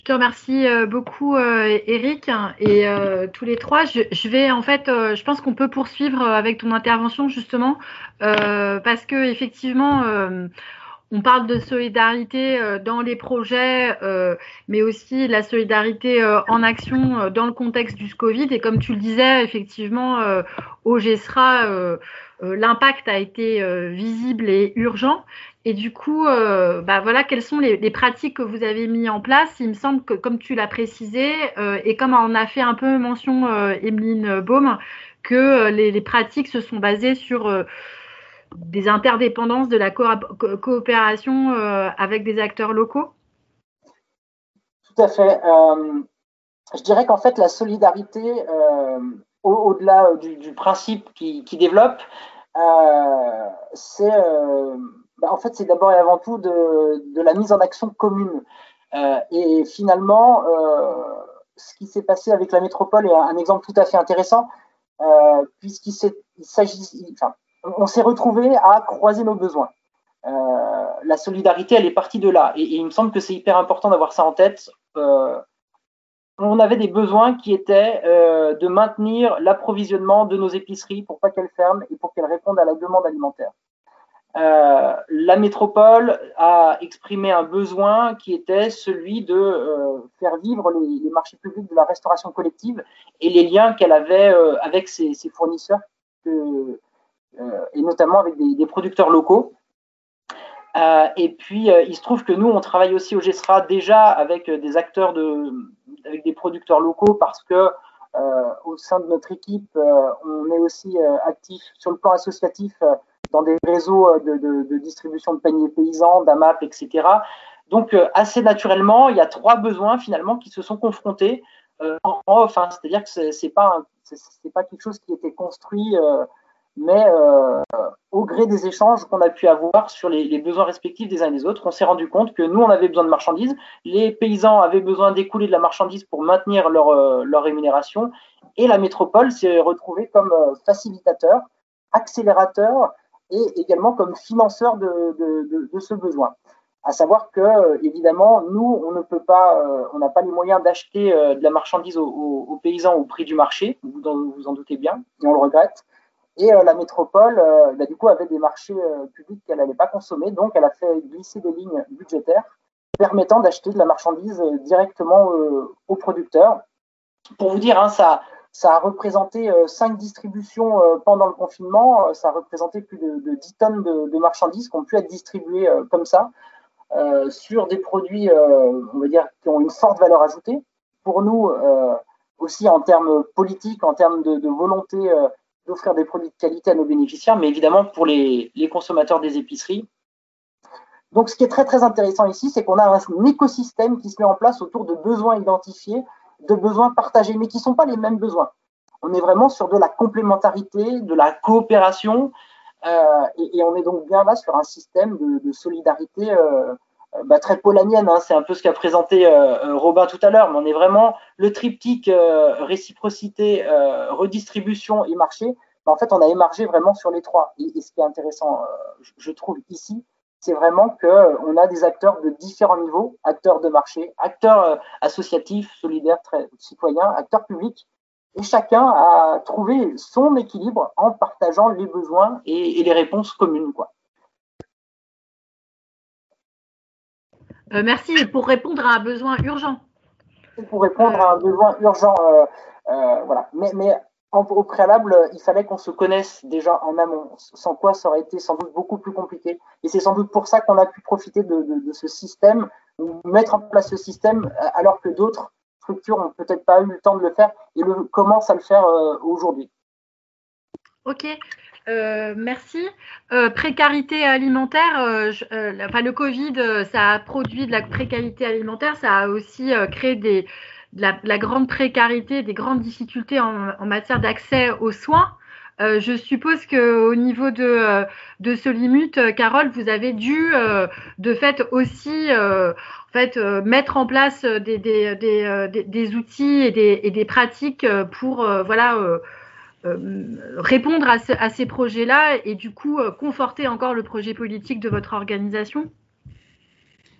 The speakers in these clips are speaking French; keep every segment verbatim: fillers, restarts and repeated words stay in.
Je te remercie euh, beaucoup, euh, Eric, et euh, tous les trois. Je, je vais en fait, euh, je pense qu'on peut poursuivre avec ton intervention justement, euh, parce que effectivement, euh, on parle de solidarité euh, dans les projets, euh, mais aussi la solidarité euh, en action euh, dans le contexte du Covid. Et comme tu le disais, effectivement, euh, au GESRA, euh, euh, l'impact a été euh, visible et urgent. Et du coup, euh, bah voilà, quelles sont les, les pratiques que vous avez mis en place? Il me semble que, comme tu l'as précisé, euh, et comme on a fait un peu mention, euh, Emeline Baume, que euh, les, les pratiques se sont basées sur euh, des interdépendances, de la co coopération euh, avec des acteurs locaux. Tout à fait. Euh, je dirais qu'en fait, la solidarité, euh, au-delà du, du, principe qui, qui développe, euh, c'est euh, bah en fait, c'est d'abord et avant tout de, de la mise en action commune. Euh, et finalement, euh, ce qui s'est passé avec la métropole est un, un exemple tout à fait intéressant, euh, puisqu'il s'agit, enfin, on s'est retrouvé à croiser nos besoins. Euh, la solidarité, elle est partie de là. Et, et il me semble que c'est hyper important d'avoir ça en tête. Euh, on avait des besoins qui étaient euh, de maintenir l'approvisionnement de nos épiceries pour pas qu'elles ferment et pour qu'elles répondent à la demande alimentaire. Euh, la métropole a exprimé un besoin qui était celui de euh, faire vivre les, les marchés publics de la restauration collective et les liens qu'elle avait euh, avec ses, ses fournisseurs, que, euh, et notamment avec des, des producteurs locaux. Euh, et puis, euh, il se trouve que nous, on travaille aussi au GESRA déjà avec des acteurs, de, avec des producteurs locaux parce que euh, au sein de notre équipe, euh, on est aussi euh, actif sur le plan associatif euh, dans des réseaux de, de, de distribution de paniers paysans, d'A M A P, et cetera. Donc, euh, assez naturellement, il y a trois besoins finalement qui se sont confrontés euh, en off. Hein, c'est-à-dire que c'est, c'est pas un, c'est, c'est pas quelque chose qui était construit, euh, mais euh, au gré des échanges qu'on a pu avoir sur les, les besoins respectifs des uns et des autres, on s'est rendu compte que nous, on avait besoin de marchandises, les paysans avaient besoin d'écouler de la marchandise pour maintenir leur, euh, leur rémunération, et la métropole s'est retrouvée comme euh, facilitateur, accélérateur, et également comme financeur de, de, de, de ce besoin. À savoir que, évidemment, nous, on ne peut pas, euh, on n'a pas les moyens d'acheter euh, de la marchandise aux, aux, aux paysans au prix du marché, vous en, vous en doutez bien, et on le regrette. Et euh, la métropole, euh, bah, du coup, avait des marchés euh, publics qu'elle n'allait pas consommer, donc elle a fait glisser des lignes budgétaires permettant d'acheter de la marchandise euh, directement euh, aux producteurs. Pour vous dire, hein, ça, ça a représenté euh, cinq distributions euh, pendant le confinement, ça a représenté plus de, de dix tonnes de, de marchandises qui ont pu être distribuées euh, comme ça, euh, sur des produits, euh, on va dire, qui ont une forte valeur ajoutée. Pour nous, euh, aussi en termes politiques, en termes de, de volonté euh, d'offrir des produits de qualité à nos bénéficiaires, mais évidemment pour les, les consommateurs des épiceries. Donc, ce qui est très, très intéressant ici, c'est qu'on a un écosystème qui se met en place autour de besoins identifiés, de besoins partagés, mais qui ne sont pas les mêmes besoins. On est vraiment sur de la complémentarité, de la coopération, euh, et, et on est donc bien là sur un système de, de solidarité euh, bah, très polanienne. Hein. C'est un peu ce qu'a présenté euh, Robin tout à l'heure, mais on est vraiment le triptyque euh, réciprocité, euh, redistribution et marché. Mais en fait, on a émargé vraiment sur les trois. Et, et ce qui est intéressant, euh, je, je trouve ici, c'est vraiment qu'on a des acteurs de différents niveaux, acteurs de marché, acteurs euh, associatifs, solidaires, très, citoyens, acteurs publics, et chacun a trouvé son équilibre en partageant les besoins et, et les réponses communes, quoi. Euh, merci. Et pour répondre à un besoin urgent. Et pour répondre euh... à un besoin urgent, euh, euh, voilà. Mais, mais en, au préalable, il fallait qu'on se connaisse déjà en amont, sans quoi ça aurait été sans doute beaucoup plus compliqué. Et c'est sans doute pour ça qu'on a pu profiter de, de, de ce système, ou mettre en place ce système, alors que d'autres structures n'ont peut-être pas eu le temps de le faire et le, commencent à le faire euh, aujourd'hui. Ok, euh, merci. Euh, précarité alimentaire, euh, je, euh, enfin, le Covid, euh, ça a produit de la précarité alimentaire, ça a aussi euh, créé des, de, la, de la grande précarité, des grandes difficultés en, en matière d'accès aux soins. Euh, je suppose qu'au niveau de, euh, de Solimut, euh, Carole, vous avez dû euh, de fait aussi euh, en fait, euh, mettre en place des, des, des, des, des outils et des, et des pratiques pour euh, voilà, euh, Euh, répondre à, ce, à ces projets-là et du coup euh, conforter encore le projet politique de votre organisation?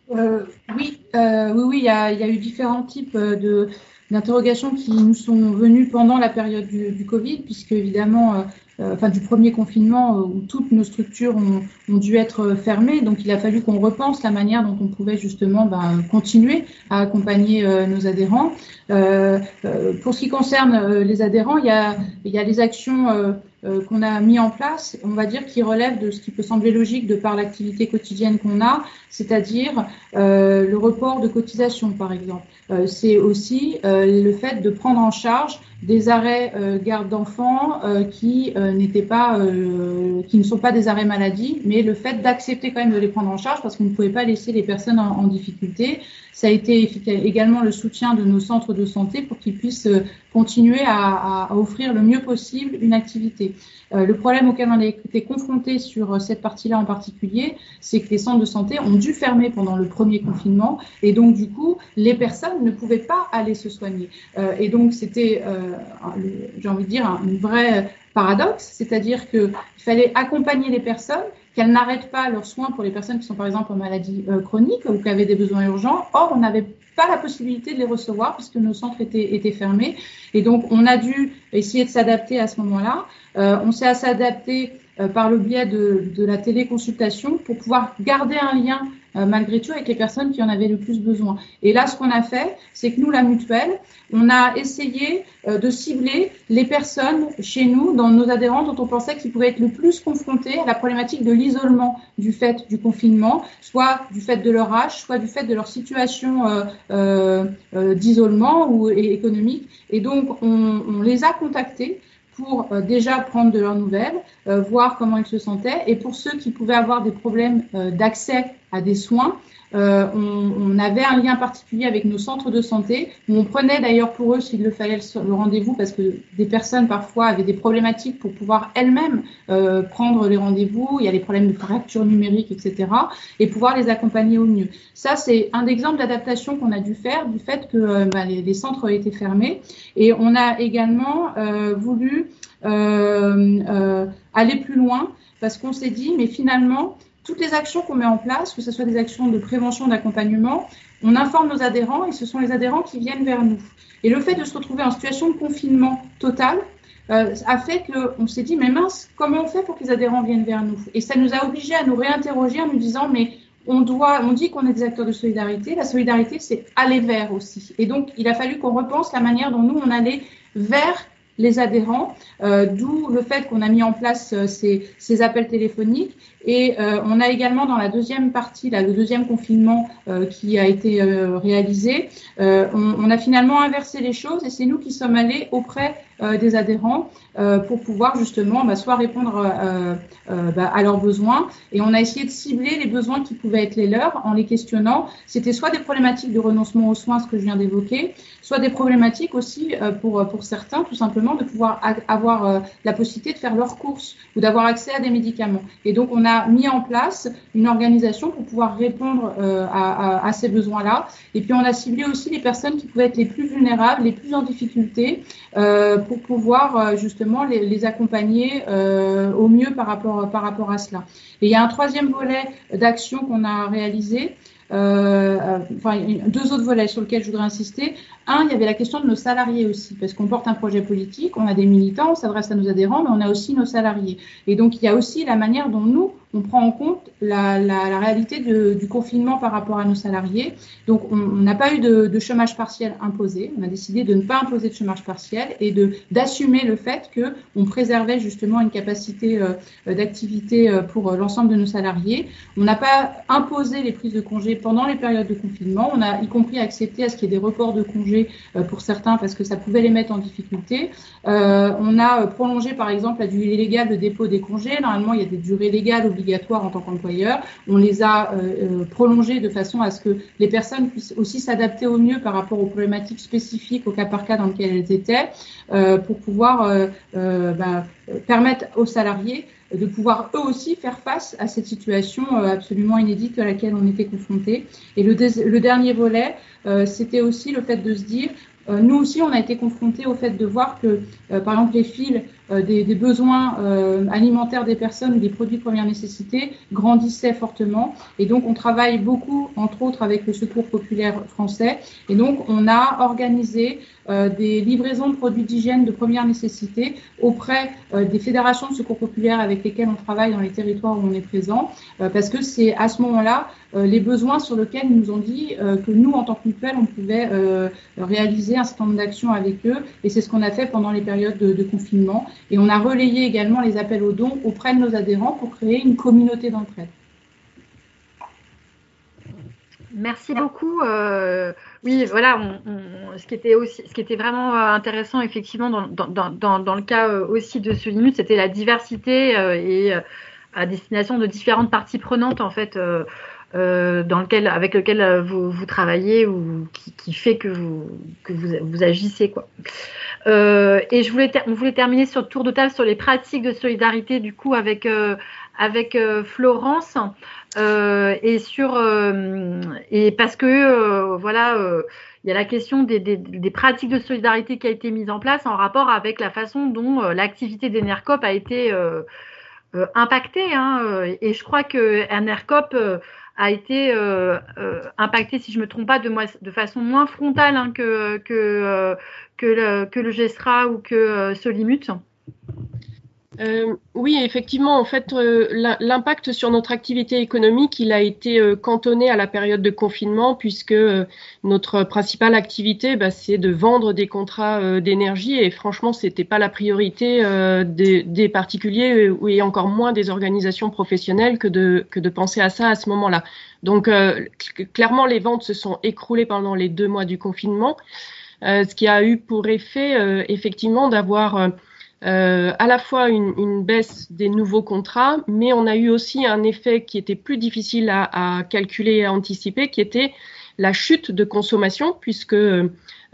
Euh, oui, euh, oui, oui, il y a, il y a eu différents types de, d'interrogations qui nous sont venues pendant la période du, du Covid, puisque évidemment, euh, euh, enfin du premier confinement euh, où toutes nos structures ont, ont dû être fermées, donc il a fallu qu'on repense la manière dont on pouvait justement ben, continuer à accompagner euh, nos adhérents. Euh, euh, pour ce qui concerne euh, les adhérents, il y a, il y a les actions euh, euh, qu'on a mis en place, on va dire, qui relèvent de ce qui peut sembler logique de par l'activité quotidienne qu'on a, c'est-à-dire euh, le report de cotisation, par exemple. Euh, c'est aussi euh, le fait de prendre en charge des arrêts euh, garde d'enfants euh, qui euh, n'étaient pas, euh, qui ne sont pas des arrêts maladie, mais le fait d'accepter quand même de les prendre en charge parce qu'on ne pouvait pas laisser les personnes en, en difficulté. Ça a été également le soutien de nos centres de santé pour qu'ils puissent continuer à, à offrir le mieux possible une activité. Euh, le problème auquel on a été confronté sur cette partie-là en particulier, c'est que les centres de santé ont dû fermer pendant le premier confinement et donc du coup, les personnes ne pouvaient pas aller se soigner. Euh, et donc c'était, euh, j'ai envie de dire, un, un vrai paradoxe, c'est-à-dire qu'il fallait accompagner les personnes, qu'elles n'arrêtent pas leurs soins pour les personnes qui sont par exemple en maladie euh, chronique ou qui avaient des besoins urgents. Or, on n'avait pas la possibilité de les recevoir puisque nos centres étaient, étaient fermés. Et donc, on a dû essayer de s'adapter à ce moment-là. Euh, on s'est s'adapté euh, par le biais de, de la téléconsultation pour pouvoir garder un lien euh, malgré tout avec les personnes qui en avaient le plus besoin. Et là, ce qu'on a fait, c'est que nous, la mutuelle, on a essayé euh, de cibler les personnes chez nous, dans nos adhérents, dont on pensait qu'ils pouvaient être le plus confrontés à la problématique de l'isolement du fait du confinement, soit du fait de leur âge, soit du fait de leur situation euh, euh, euh, d'isolement ou et économique. Et donc, on, on les a contactés pour euh, déjà prendre de leurs nouvelles, euh, voir comment ils se sentaient. Et pour ceux qui pouvaient avoir des problèmes euh, d'accès à des soins, euh, on, on avait un lien particulier avec nos centres de santé, où on prenait d'ailleurs pour eux, s'il le fallait, le, le rendez-vous, parce que des personnes parfois avaient des problématiques pour pouvoir elles-mêmes euh, prendre les rendez-vous. Il y a des problèmes de fracture numérique, et cetera, et pouvoir les accompagner au mieux. Ça, c'est un exemple d'adaptation qu'on a dû faire du fait que euh, bah, les, les centres étaient fermés. Et on a également euh, voulu euh, euh, aller plus loin parce qu'on s'est dit, mais finalement, toutes les actions qu'on met en place, que ce soit des actions de prévention, d'accompagnement, on informe nos adhérents et ce sont les adhérents qui viennent vers nous. Et le fait de se retrouver en situation de confinement total euh, a fait qu'on s'est dit, mais mince, comment on fait pour que les adhérents viennent vers nous? Et ça nous a obligés à nous réinterroger en nous disant, mais on doit, on dit qu'on est des acteurs de solidarité. La solidarité, c'est aller vers aussi. Et donc, il a fallu qu'on repense la manière dont nous, on allait vers les adhérents, euh, d'où le fait qu'on a mis en place euh, ces, ces appels téléphoniques. Et euh, on a également dans la deuxième partie, là, le deuxième confinement euh, qui a été euh, réalisé, euh, on, on a finalement inversé les choses et c'est nous qui sommes allés auprès euh, des adhérents euh, pour pouvoir justement bah, soit répondre euh, euh, bah, à leurs besoins et on a essayé de cibler les besoins qui pouvaient être les leurs en les questionnant. C'était soit des problématiques de renoncement aux soins, ce que je viens d'évoquer, soit des problématiques aussi euh, pour, pour certains, tout simplement, de pouvoir avoir euh, la possibilité de faire leurs courses ou d'avoir accès à des médicaments. Et donc, on a mis en place une organisation pour pouvoir répondre euh, à, à, à ces besoins-là. Et puis, on a ciblé aussi les personnes qui pouvaient être les plus vulnérables, les plus en difficulté, euh, pour pouvoir euh, justement les, les accompagner euh, au mieux par rapport, par rapport à cela. Et il y a un troisième volet d'action qu'on a réalisé. Euh, enfin, deux autres volets sur lesquels je voudrais insister. Un, il y avait la question de nos salariés aussi, parce qu'on porte un projet politique, on a des militants, on s'adresse à nos adhérents, mais on a aussi nos salariés. Et donc, il y a aussi la manière dont nous, on prend en compte la, la, la réalité de, du confinement par rapport à nos salariés. Donc, on n'a pas eu de, de chômage partiel imposé. On a décidé de ne pas imposer de chômage partiel et de d'assumer le fait que on préservait justement une capacité euh, d'activité euh, pour l'ensemble de nos salariés. On n'a pas imposé les prises de congés pendant les périodes de confinement. On a y compris accepté à ce qu'il y ait des reports de congés euh, pour certains parce que ça pouvait les mettre en difficulté. Euh, on a prolongé par exemple la durée légale de dépôt des congés. Normalement, il y a des durées légales obligatoires en tant qu'employeur. On les a euh, prolongées de façon à ce que les personnes puissent aussi s'adapter au mieux par rapport aux problématiques spécifiques au cas par cas dans lesquelles elles étaient, euh, pour pouvoir euh, euh, ben, permettre aux salariés de pouvoir eux aussi faire face à cette situation absolument inédite à laquelle on était confrontés. Et le, le dernier volet, euh, c'était aussi le fait de se dire, euh, nous aussi on a été confrontés au fait de voir que, euh, par exemple, les fils euh, des, des besoins euh, alimentaires des personnes ou des produits de première nécessité grandissaient fortement. Et donc, on travaille beaucoup, entre autres, avec le Secours populaire français. Et donc, on a organisé euh, des livraisons de produits d'hygiène de première nécessité auprès euh, des fédérations de secours populaire avec lesquelles on travaille dans les territoires où on est présent, euh, parce que c'est à ce moment-là euh, les besoins sur lesquels ils nous ont dit euh, que nous, en tant que mutuelle, on pouvait euh, réaliser un certain nombre d'actions avec eux. Et c'est ce qu'on a fait pendant les périodes de, de confinement. Et on a relayé également les appels aux dons auprès de nos adhérents pour créer une communauté d'entraide. Merci beaucoup. Euh, oui, voilà, on, on, ce qui était aussi, ce qui était vraiment intéressant, effectivement, dans, dans, dans, dans le cas aussi de Solimut, c'était la diversité euh, et euh, à destination de différentes parties prenantes, en fait, euh, euh, dans lequel, avec lequel vous, vous travaillez ou qui, qui fait que vous, que vous, vous agissez, quoi. Euh, et je voulais, ter- on voulait terminer sur le tour de table sur les pratiques de solidarité, du coup, avec euh, avec euh, Florence. Euh, et sur euh, et parce que euh, voilà, euh, il y a la question des, des, des pratiques de solidarité qui a été mise en place en rapport avec la façon dont euh, l'activité d'Enercop a été euh, euh, impactée. Hein, et je crois que Enercop euh, a été euh, euh, impacté, si je me trompe pas, de, moi, de façon moins frontale hein, que que euh, que le, que le GESRA ou que euh, Solimut. Euh, oui, effectivement, en fait, euh, l'impact sur notre activité économique, il a été euh, cantonné à la période de confinement, puisque euh, notre principale activité, bah, c'est de vendre des contrats euh, d'énergie, et franchement, c'était pas la priorité euh, des, des particuliers, euh, et encore moins des organisations professionnelles que de que de penser à ça à ce moment-là. Donc, euh, clairement, les ventes se sont écroulées pendant les deux mois du confinement, euh, ce qui a eu pour effet, euh, effectivement, d'avoir euh, Euh, à la fois une, une baisse des nouveaux contrats, mais on a eu aussi un effet qui était plus difficile à, à calculer et à anticiper, qui était la chute de consommation, puisque euh,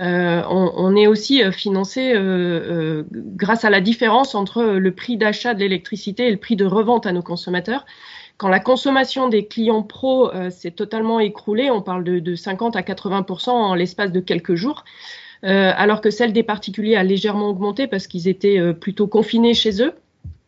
on, on est aussi financé euh, euh, grâce à la différence entre le prix d'achat de l'électricité et le prix de revente à nos consommateurs. Quand la consommation des clients pros euh, s'est totalement écroulée, on parle de, de cinquante à quatre-vingts pour cent en l'espace de quelques jours, Euh, alors que celle des particuliers a légèrement augmenté parce qu'ils étaient euh, plutôt confinés chez eux.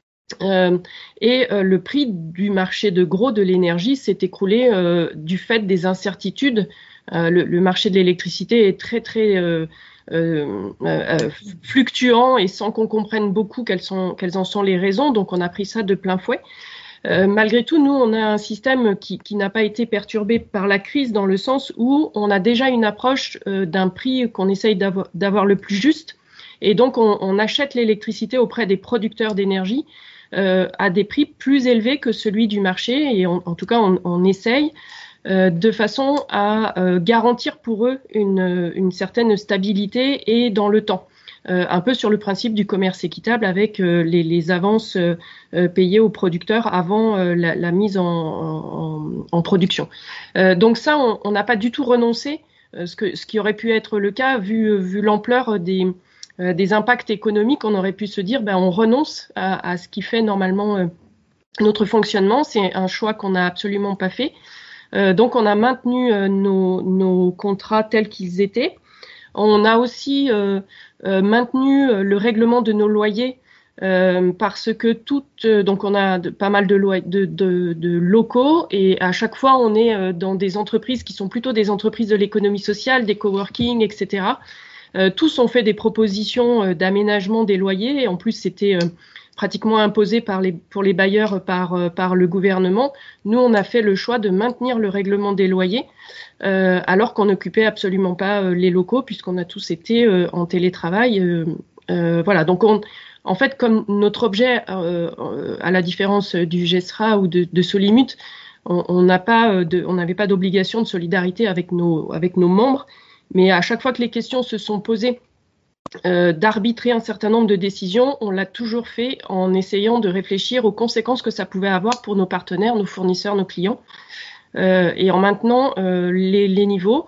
Euh, et euh, le prix du marché de gros de l'énergie s'est écroulé euh, du fait des incertitudes. Euh, le, le marché de l'électricité est très très euh, euh, euh, fluctuant et sans qu'on comprenne beaucoup quelles sont, quelles en sont les raisons. Donc on a pris ça de plein fouet. Euh, malgré tout, nous, on a un système qui, qui n'a pas été perturbé par la crise dans le sens où on a déjà une approche euh, d'un prix qu'on essaye d'avoir, d'avoir le plus juste. Et donc, on, on achète l'électricité auprès des producteurs d'énergie euh, à des prix plus élevés que celui du marché. Et on, en tout cas, on, on essaye euh, de façon à euh, garantir pour eux une, une certaine stabilité et dans le temps. Euh, un peu sur le principe du commerce équitable avec euh, les, les avances euh, payées aux producteurs avant euh, la, la mise en, en, en production. Euh, donc ça, on n'a pas du tout renoncé, euh, ce, que, ce qui aurait pu être le cas vu, vu l'ampleur des, euh, des impacts économiques. On aurait pu se dire, ben, on renonce à, à ce qui fait normalement euh, notre fonctionnement. C'est un choix qu'on n'a absolument pas fait. Euh, donc on a maintenu euh, nos, nos contrats tels qu'ils étaient. On a aussi euh, euh, maintenu le règlement de nos loyers euh, parce que toutes, donc on a de, pas mal de, lo- de, de, de locaux et à chaque fois on est euh, dans des entreprises qui sont plutôt des entreprises de l'économie sociale, des coworking, et cetera. Euh, tous ont fait des propositions euh, d'aménagement des loyers et en plus c'était euh, pratiquement imposé par les, pour les bailleurs par, euh, par le gouvernement. Nous, on a fait le choix de maintenir le règlement des loyers euh, alors qu'on n'occupait absolument pas euh, les locaux puisqu'on a tous été euh, en télétravail. Euh, euh, voilà, donc on, en fait, comme notre objet, euh, euh, à la différence du GESRA ou de, de Solimut, on n'a pas de, on n'avait pas d'obligation de solidarité avec nos, avec nos membres, mais à chaque fois que les questions se sont posées Euh, d'arbitrer un certain nombre de décisions, on l'a toujours fait en essayant de réfléchir aux conséquences que ça pouvait avoir pour nos partenaires, nos fournisseurs, nos clients, euh, et en maintenant euh, les, les niveaux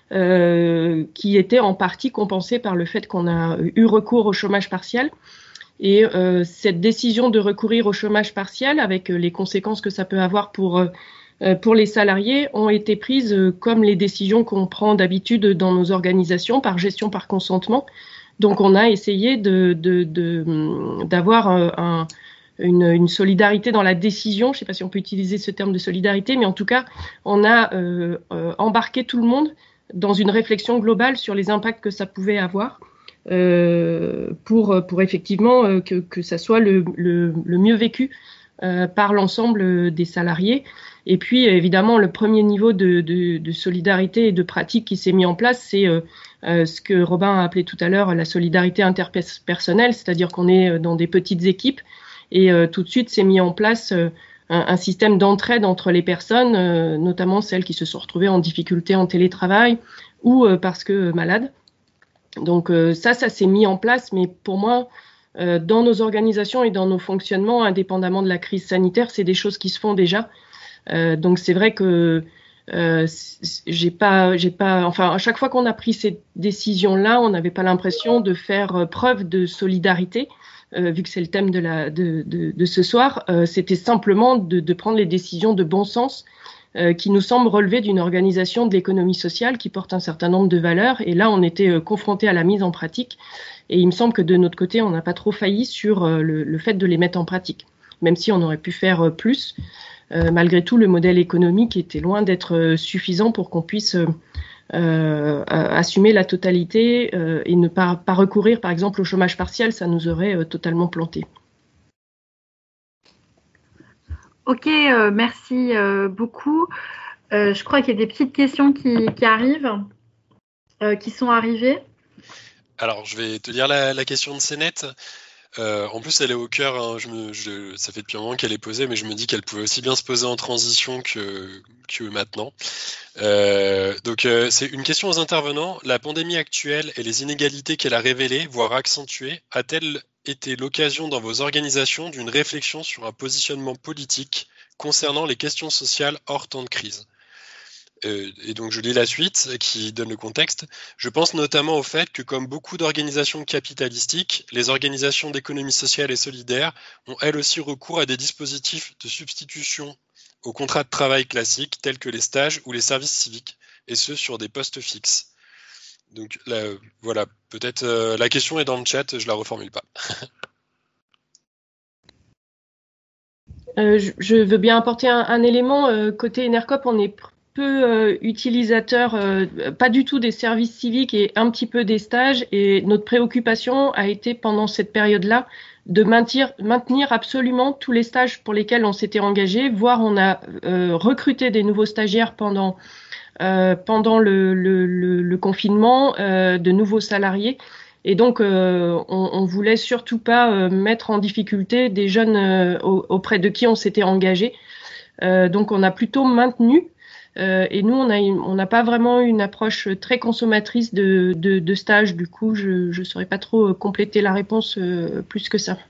euh, qui étaient en partie compensés par le fait qu'on a eu recours au chômage partiel. Et euh, cette décision de recourir au chômage partiel, avec les conséquences que ça peut avoir pour euh, pour les salariés, ont été prises euh, comme les décisions qu'on prend d'habitude dans nos organisations, par gestion par consentement. Donc, on a essayé de, de, de, d'avoir un, une, une solidarité dans la décision. Je ne sais pas si on peut utiliser ce terme de solidarité, mais en tout cas, on a euh, euh, embarqué tout le monde dans une réflexion globale sur les impacts que ça pouvait avoir euh, pour, pour effectivement euh, que, que ça soit le, le, le mieux vécu euh, par l'ensemble des salariés. Et puis, évidemment, le premier niveau de, de, de solidarité et de pratique qui s'est mis en place, c'est euh, euh, ce que Robin a appelé tout à l'heure la solidarité interpersonnelle, c'est-à-dire qu'on est dans des petites équipes et euh, tout de suite s'est mis en place euh, un, un système d'entraide entre les personnes, euh, notamment celles qui se sont retrouvées en difficulté en télétravail ou euh, parce que euh, malades. Donc euh, ça, ça s'est mis en place, mais pour moi, euh, dans nos organisations et dans nos fonctionnements, indépendamment de la crise sanitaire, c'est des choses qui se font déjà. Euh, donc c'est vrai que euh, j'ai pas, j'ai pas, enfin à chaque fois qu'on a pris ces décisions-là, on n'avait pas l'impression de faire preuve de solidarité, euh, vu que c'est le thème de la, de, de, de ce soir. Euh, c'était simplement de, de prendre les décisions de bon sens, euh, qui nous semblent relever d'une organisation de l'économie sociale qui porte un certain nombre de valeurs. Et là, on était euh, confrontés à la mise en pratique. Et il me semble que de notre côté, on n'a pas trop failli sur euh, le, le fait de les mettre en pratique, même si on aurait pu faire euh, plus. Euh, malgré tout, le modèle économique était loin d'être euh, suffisant pour qu'on puisse euh, euh, assumer la totalité euh, et ne pas, pas recourir, par exemple, au chômage partiel. Ça nous aurait euh, totalement planté. Ok, euh, merci euh, beaucoup. Euh, je crois qu'il y a des petites questions qui, qui arrivent, euh, qui sont arrivées. Alors, je vais te lire la, la question de Cénette. Euh, en plus, elle est au cœur. Hein, je me, je, ça fait depuis un moment qu'elle est posée, mais je me dis qu'elle pouvait aussi bien se poser en transition que, que maintenant. Euh, donc, euh, c'est une question aux intervenants. La pandémie actuelle et les inégalités qu'elle a révélées, voire accentuées, a-t-elle été l'occasion dans vos organisations d'une réflexion sur un positionnement politique concernant les questions sociales hors temps de crise ? Euh, et donc je lis la suite qui donne le contexte. Je pense notamment au fait que, comme beaucoup d'organisations capitalistiques, les organisations d'économie sociale et solidaire ont elles aussi recours à des dispositifs de substitution aux contrats de travail classiques tels que les stages ou les services civiques, et ce sur des postes fixes. Donc là, voilà, peut-être euh, la question est dans le chat, je la reformule pas. euh, je, je veux bien apporter un, un élément. Euh, côté Enercop, on est pr- peu euh, utilisateurs, euh, pas du tout des services civiques et un petit peu des stages. Et notre préoccupation a été pendant cette période-là de maintenir, maintenir absolument tous les stages pour lesquels on s'était engagé, voire on a euh, recruté des nouveaux stagiaires pendant, euh, pendant le, le, le, le confinement, euh, de nouveaux salariés. Et donc, euh, on, on voulait surtout pas euh, mettre en difficulté des jeunes euh, auprès de qui on s'était engagé. Euh, donc, on a plutôt maintenu. Euh, et nous, on a on n'a pas vraiment une approche très consommatrice de, de, de stage. Du coup, je ne saurais pas trop compléter la réponse euh, plus que ça.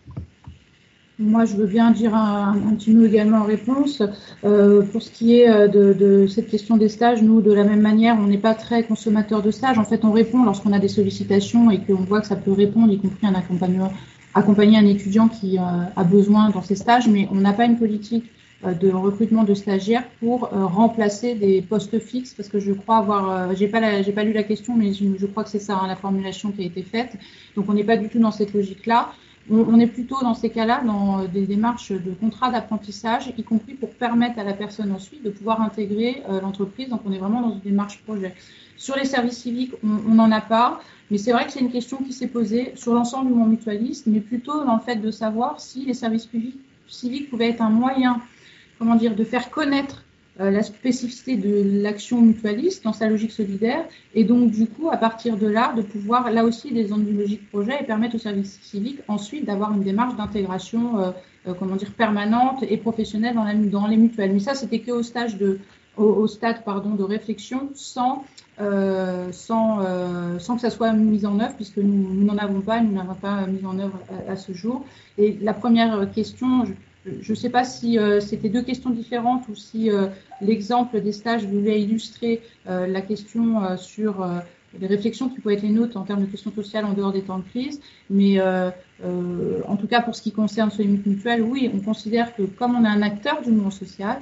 Moi, je veux bien dire un, un petit mot également en réponse. Euh, pour ce qui est de, de cette question des stages, nous, de la même manière, on n'est pas très consommateur de stages. En fait, on répond lorsqu'on a des sollicitations et qu'on voit que ça peut répondre, y compris un accompagnement, accompagner un étudiant qui euh, a besoin dans ses stages, mais on n'a pas une politique de recrutement de stagiaires pour euh, remplacer des postes fixes, parce que je crois avoir, euh, j'ai pas la, j'ai pas lu la question, mais je, je crois que c'est ça, hein, la formulation qui a été faite. Donc on n'est pas du tout dans cette logique-là. On, on est plutôt dans ces cas-là dans des démarches de contrat d'apprentissage, y compris pour permettre à la personne ensuite de pouvoir intégrer euh, l'entreprise. Donc on est vraiment dans une démarche projet. Sur les services civiques, on n'en a pas, mais c'est vrai que c'est une question qui s'est posée sur l'ensemble du monde mutualiste, mais plutôt dans le fait de savoir si les services publics, civiques pouvaient être un moyen, comment dire, de faire connaître euh, la spécificité de l'action mutualiste dans sa logique solidaire, et donc du coup, à partir de là, de pouvoir, là aussi, des zones de logique projet et permettre aux services civiques ensuite d'avoir une démarche d'intégration, euh, euh, comment dire, permanente et professionnelle dans, la, dans les mutuelles. Mais ça, c'était que au stage de, au, au stade, pardon, de réflexion, sans, euh, sans, euh, sans que ça soit mis en œuvre, puisque nous, nous n'en avons pas, nous n'avons pas mis en œuvre à, à ce jour. Et la première question, je, Je ne sais pas si euh, c'était deux questions différentes ou si euh, l'exemple des stages voulait illustrer euh, la question euh, sur euh, les réflexions qui pouvaient être les nôtres en termes de questions sociales en dehors des temps de crise. Mais euh, euh, en tout cas, pour ce qui concerne ce mutuel, oui, on considère que comme on est un acteur du mouvement social,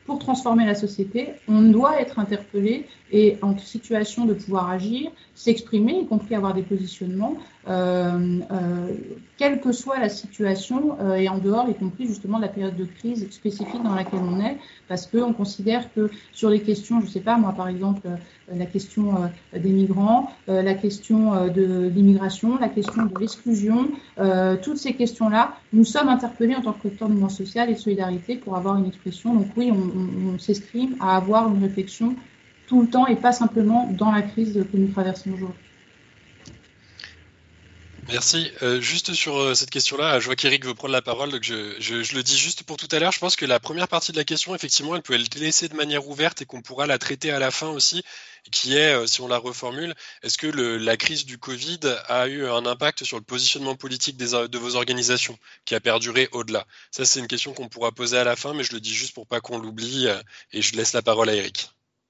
pour transformer la société, on doit être interpellé et en situation de pouvoir agir, s'exprimer, y compris avoir des positionnements, euh, euh, quelle que soit la situation, euh, et en dehors, y compris justement de la période de crise spécifique dans laquelle on est, parce qu'on considère que sur les questions, je ne sais pas, moi par exemple, euh, la question euh, des migrants, euh, la question euh, de l'immigration, la question de l'exclusion, euh, toutes ces questions-là, nous sommes interpellés en tant que collecteurs de mouvement social et de solidarité pour avoir une expression. Donc oui, on, on, on s'escrime à avoir une réflexion tout le temps et pas simplement dans la crise que nous traversons aujourd'hui. Merci. Euh, juste sur euh, cette question-là, je vois qu'Éric veut prendre la parole, donc je, je, je le dis juste pour tout à l'heure. Je pense que la première partie de la question, effectivement, elle peut être laissée de manière ouverte et qu'on pourra la traiter à la fin aussi, qui est, euh, si on la reformule, est-ce que le, la crise du Covid a eu un impact sur le positionnement politique des, de vos organisations, qui a perduré au-delà? Ça, c'est une question qu'on pourra poser à la fin, mais je le dis juste pour pas qu'on l'oublie, euh, et je laisse la parole à Éric.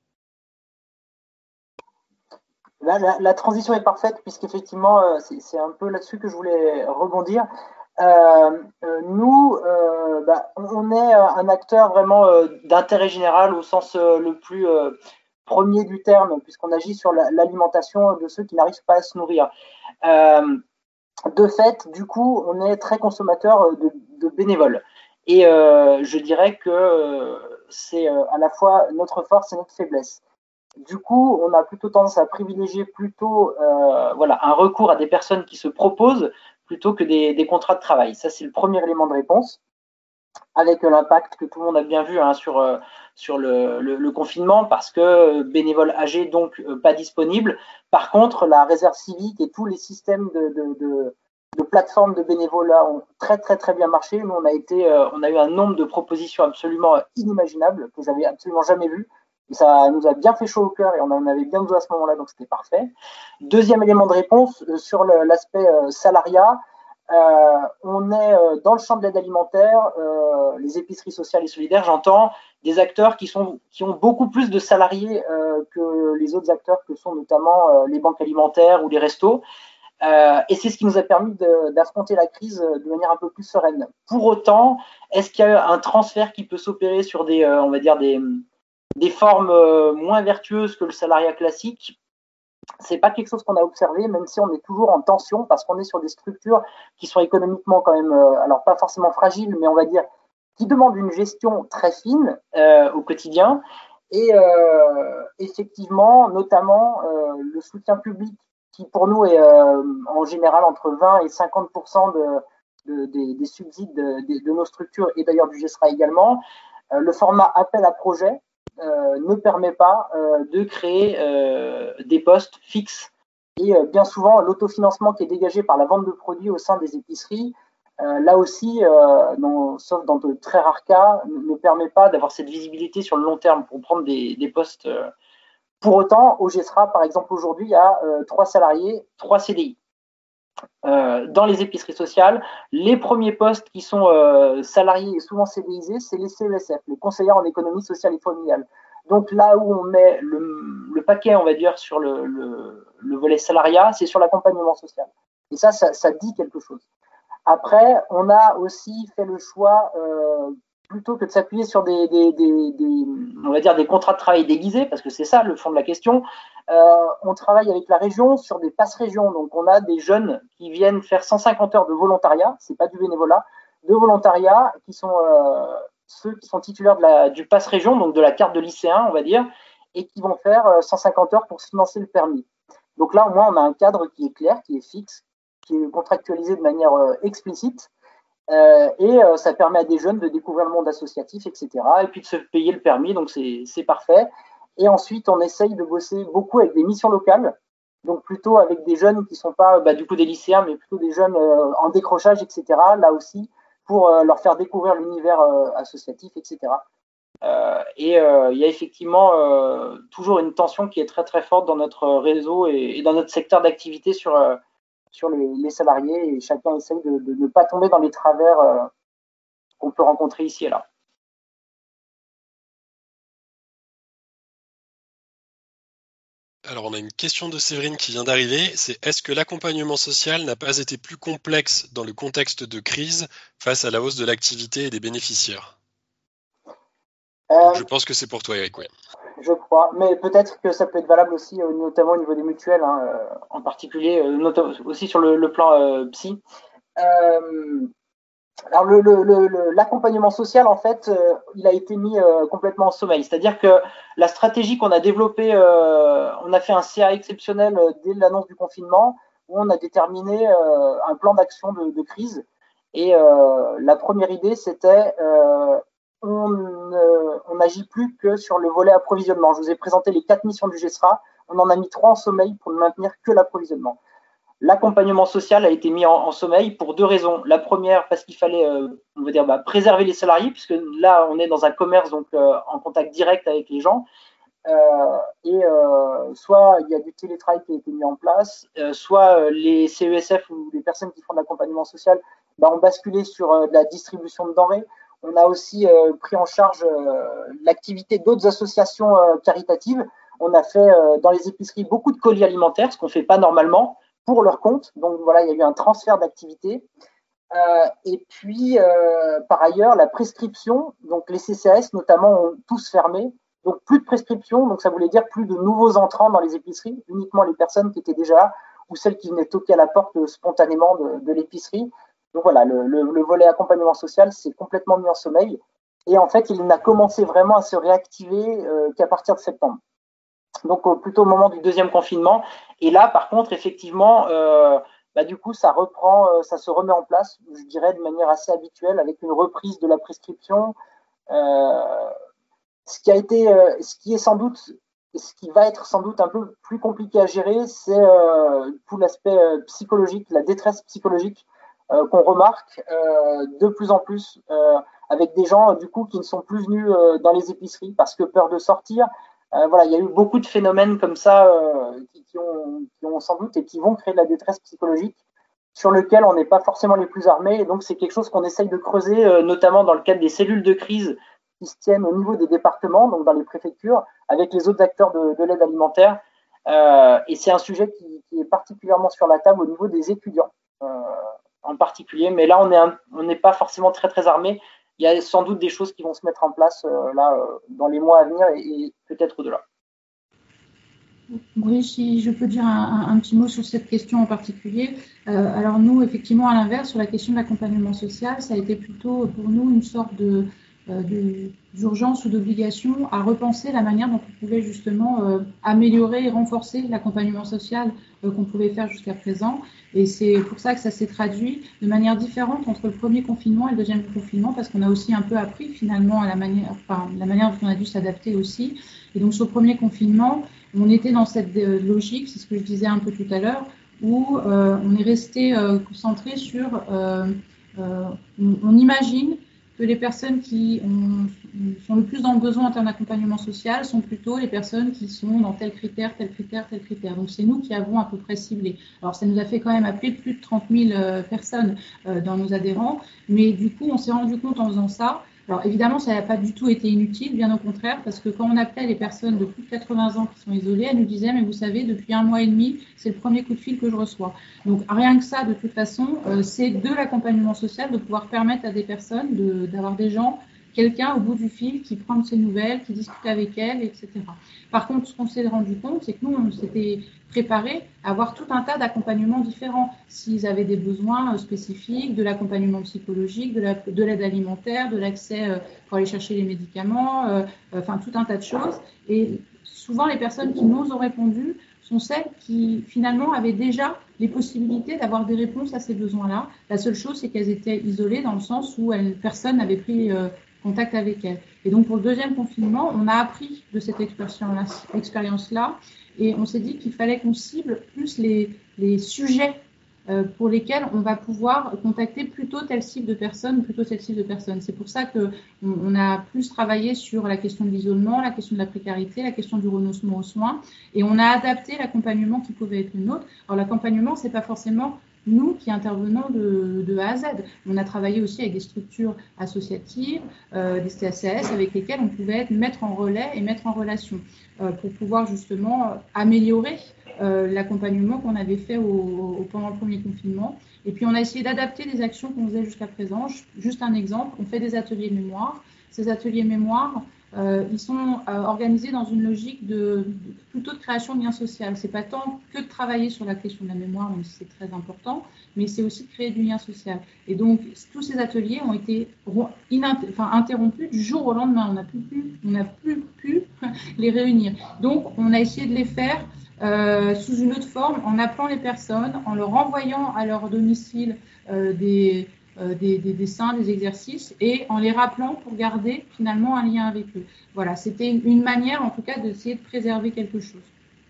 Là, la, la transition est parfaite puisqu'effectivement, euh, c'est, c'est un peu là-dessus que je voulais rebondir. Euh, euh, nous, euh, bah, on est un acteur vraiment euh, d'intérêt général au sens euh, le plus euh, premier du terme, puisqu'on agit sur la, l'alimentation de ceux qui n'arrivent pas à se nourrir. Euh, de fait, du coup, on est très consommateur de, de bénévoles. Et euh, je dirais que euh, c'est euh, à la fois notre force et notre faiblesse. Du coup, on a plutôt tendance à privilégier plutôt euh, voilà, un recours à des personnes qui se proposent plutôt que des, des contrats de travail. Ça, c'est le premier élément de réponse, avec l'impact que tout le monde a bien vu hein, sur, euh, sur le, le, le confinement, parce que bénévoles âgés, donc euh, pas disponibles. Par contre, la réserve civique et tous les systèmes de, de, de, de plateformes de bénévolat ont très très très bien marché. Nous, on a, été, euh, on a eu un nombre de propositions absolument inimaginables que j'avais absolument jamais vues. Et ça nous a bien fait chaud au cœur et on en avait bien besoin à ce moment-là, donc c'était parfait. Deuxième élément de réponse, euh, sur le, l'aspect euh, salariat, euh, on est euh, dans le champ de l'aide alimentaire, euh, les épiceries sociales et solidaires, j'entends, des acteurs qui, sont, qui ont beaucoup plus de salariés euh, que les autres acteurs que sont notamment euh, les banques alimentaires ou les restos. Euh, et c'est ce qui nous a permis de, d'affronter la crise de manière un peu plus sereine. Pour autant, est-ce qu'il y a un transfert qui peut s'opérer sur des, euh, on va dire des des formes euh, moins vertueuses que le salariat classique? C'est pas quelque chose qu'on a observé, même si on est toujours en tension parce qu'on est sur des structures qui sont économiquement quand même, euh, alors pas forcément fragiles, mais on va dire qui demandent une gestion très fine euh, au quotidien. Et euh, effectivement, notamment euh, le soutien public qui pour nous est euh, en général entre vingt et cinquante pour cent de, de, des, des subsides de, de, de nos structures et d'ailleurs du GESRA également. Euh, le format appel à projet Euh, ne permet pas euh, de créer euh, des postes fixes. Et euh, bien souvent, l'autofinancement qui est dégagé par la vente de produits au sein des épiceries, euh, là aussi, euh, non, sauf dans de très rares cas, ne permet pas d'avoir cette visibilité sur le long terme pour prendre des, des postes. Euh. Pour autant, au GESRA, par exemple, aujourd'hui, il y a euh, trois salariés, trois C D I. Euh, dans les épiceries sociales, les premiers postes qui sont euh, salariés et souvent C D I sés, c'est les C E S F, les conseillers en économie sociale et familiale. Donc là où on met le, le paquet, on va dire, sur le, le, le volet salariat, c'est sur l'accompagnement social. Et ça, ça, ça dit quelque chose. Après, on a aussi fait le choix, euh, plutôt que de s'appuyer sur des, des, des, des, on va dire des contrats de travail déguisés, parce que c'est ça le fond de la question, euh, on travaille avec la région sur des passes régions. Donc, on a des jeunes qui viennent faire cent cinquante heures de volontariat, c'est pas du bénévolat, de volontariat, qui sont euh, ceux qui sont titulaires de la, du passe région, donc de la carte de lycéen, on va dire, et qui vont faire cent cinquante heures pour se financer le permis. Donc là, au moins, on a un cadre qui est clair, qui est fixe, qui est contractualisé de manière euh, explicite. Euh, et euh, ça permet à des jeunes de découvrir le monde associatif, et cetera. Et puis de se payer le permis, donc c'est, c'est parfait. Et ensuite, on essaye de bosser beaucoup avec des missions locales, donc plutôt avec des jeunes qui ne sont pas bah, du coup des lycéens, mais plutôt des jeunes euh, en décrochage, et cetera. Là aussi, pour euh, leur faire découvrir l'univers euh, associatif, et cetera. Euh, et euh, il y a effectivement euh, toujours une tension qui est très très forte dans notre réseau et, et dans notre secteur d'activité sur euh, sur les, les salariés, et chacun essaye de, de ne pas tomber dans les travers euh, qu'on peut rencontrer ici et là. Alors, on a une question de Séverine qui vient d'arriver, c'est est-ce que l'accompagnement social n'a pas été plus complexe dans le contexte de crise face à la hausse de l'activité et des bénéficiaires ? Euh, je pense que c'est pour toi, Eric, oui. Je crois, mais peut-être que ça peut être valable aussi, notamment au niveau des mutuelles, hein, en particulier, notamment aussi sur le, le plan euh, psy. Euh, alors, le, le, le, l'accompagnement social, en fait, euh, il a été mis euh, complètement en sommeil. C'est-à-dire que la stratégie qu'on a développée, euh, on a fait un C A exceptionnel dès l'annonce du confinement, où on a déterminé euh, un plan d'action de, de crise. Et euh, la première idée, c'était euh, on n'agit plus que sur le volet approvisionnement. Je vous ai présenté les quatre missions du G E S R A. On en a mis trois en sommeil pour ne maintenir que l'approvisionnement. L'accompagnement social a été mis en, en sommeil pour deux raisons. La première, parce qu'il fallait euh, on va dire, bah, préserver les salariés, puisque là, on est dans un commerce donc euh, en contact direct avec les gens. Euh, et euh, soit il y a du télétravail qui a été mis en place, euh, soit euh, les C E S F ou les personnes qui font de l'accompagnement social bah, ont basculé sur euh, de la distribution de denrées. On a aussi euh, pris en charge euh, l'activité d'autres associations euh, caritatives. On a fait euh, dans les épiceries beaucoup de colis alimentaires, ce qu'on ne fait pas normalement, pour leur compte. Donc voilà, il y a eu un transfert d'activité. Euh, et puis, euh, par ailleurs, la prescription, donc les C C A S notamment ont tous fermé. Donc plus de prescription, donc ça voulait dire plus de nouveaux entrants dans les épiceries, uniquement les personnes qui étaient déjà là ou celles qui venaient toquer à la porte spontanément de, de l'épicerie. Donc voilà, le, le, le volet accompagnement social s'est complètement mis en sommeil. Et en fait, il n'a commencé vraiment à se réactiver euh, qu'à partir de septembre. Donc euh, plutôt au moment du deuxième confinement. Et là, par contre, effectivement, euh, bah, du coup, ça reprend, euh, ça se remet en place, je dirais, de manière assez habituelle, avec une reprise de la prescription. Euh, ce qui a été, euh, ce qui est sans doute, ce qui va être sans doute un peu plus compliqué à gérer, c'est euh, tout l'aspect euh, psychologique, la détresse psychologique euh, qu'on remarque euh, de plus en plus euh, avec des gens du coup qui ne sont plus venus euh, dans les épiceries parce que peur de sortir. Euh, voilà, il y a eu beaucoup de phénomènes comme ça euh, qui, qui, ont, qui ont sans doute et qui vont créer de la détresse psychologique sur lequel on n'est pas forcément les plus armés. Et donc, c'est quelque chose qu'on essaye de creuser, euh, notamment dans le cadre des cellules de crise qui se tiennent au niveau des départements, donc dans les préfectures, avec les autres acteurs de, de l'aide alimentaire. Euh, et c'est un sujet qui, qui est particulièrement sur la table au niveau des étudiants euh, en particulier. Mais là, on n'est pas forcément très, très armés. Il y a sans doute des choses qui vont se mettre en place euh, là, euh, dans les mois à venir et, et peut-être au-delà. Oui, si je peux dire un, un, un petit mot sur cette question en particulier. Euh, alors nous, effectivement, à l'inverse, sur la question de l'accompagnement social, ça a été plutôt pour nous une sorte de, de, d'urgence ou d'obligation à repenser la manière dont on pouvait justement euh, améliorer et renforcer l'accompagnement social euh, qu'on pouvait faire jusqu'à présent. Et c'est pour ça que ça s'est traduit de manière différente entre le premier confinement et le deuxième confinement, parce qu'on a aussi un peu appris finalement à la manière, enfin, la manière dont on a dû s'adapter aussi. Et donc sur le premier confinement, on était dans cette logique, c'est ce que je disais un peu tout à l'heure, où euh, on est resté euh, concentré sur, euh, euh, on, on imagine que les personnes qui ont, sont le plus dans le besoin en termes d'accompagnement social sont plutôt les personnes qui sont dans tel critère, tel critère, tel critère. Donc c'est nous qui avons à peu près ciblé. Alors ça nous a fait quand même appeler plus de trente mille euh, personnes euh, dans nos adhérents, mais du coup on s'est rendu compte en faisant ça. Alors évidemment, ça n'a pas du tout été inutile, bien au contraire, parce que quand on appelait les personnes de plus de quatre-vingts ans qui sont isolées, elles nous disaient, mais vous savez, depuis un mois et demi, c'est le premier coup de fil que je reçois. Donc rien que ça, de toute façon, euh, c'est de l'accompagnement social de pouvoir permettre à des personnes de, d'avoir des gens, quelqu'un au bout du fil qui prend de ses nouvelles, qui discute avec elles, et cetera. Par contre, ce qu'on s'est rendu compte, c'est que nous, on s'était préparés à avoir tout un tas d'accompagnements différents. S'ils avaient des besoins spécifiques, de l'accompagnement psychologique, de, la, de l'aide alimentaire, de l'accès euh, pour aller chercher les médicaments, euh, enfin tout un tas de choses. Et souvent, les personnes qui nous ont répondu sont celles qui, finalement, avaient déjà les possibilités d'avoir des réponses à ces besoins-là. La seule chose, c'est qu'elles étaient isolées dans le sens où elles, personne n'avait pris euh, contact avec elles. Et donc, pour le deuxième confinement, on a appris de cette expérience-là et on s'est dit qu'il fallait qu'on cible plus les, les sujets euh, pour lesquels on va pouvoir contacter plutôt tel type de personnes, plutôt tel type de personnes. C'est pour ça qu'on on a plus travaillé sur la question de l'isolement, la question de la précarité, la question du renoncement aux soins, et on a adapté l'accompagnement qui pouvait être le nôtre. Alors l'accompagnement, c'est pas forcément nous qui intervenons de, de A à Z. On a travaillé aussi avec des structures associatives, euh, des C A S avec lesquelles on pouvait mettre en relais et mettre en relation euh, pour pouvoir justement améliorer euh, l'accompagnement qu'on avait fait au, au, pendant le premier confinement. Et puis on a essayé d'adapter les actions qu'on faisait jusqu'à présent. Juste un exemple, on fait des ateliers mémoire. Ces ateliers mémoire, euh, ils sont euh, organisés dans une logique de, de plutôt de création de liens sociaux. C'est pas tant que de travailler sur la question de la mémoire, même si c'est très important, mais c'est aussi de créer du lien social. Et donc, tous ces ateliers ont été enfin, interrompus du jour au lendemain. On n'a plus pu, on n'a plus pu les réunir. Donc, on a essayé de les faire euh, sous une autre forme, en appelant les personnes, en leur envoyant à leur domicile euh, des, euh, des, des dessins, des exercices, et en les rappelant pour garder finalement un lien avec eux. Voilà, c'était une, une manière, en tout cas, d'essayer de préserver quelque chose.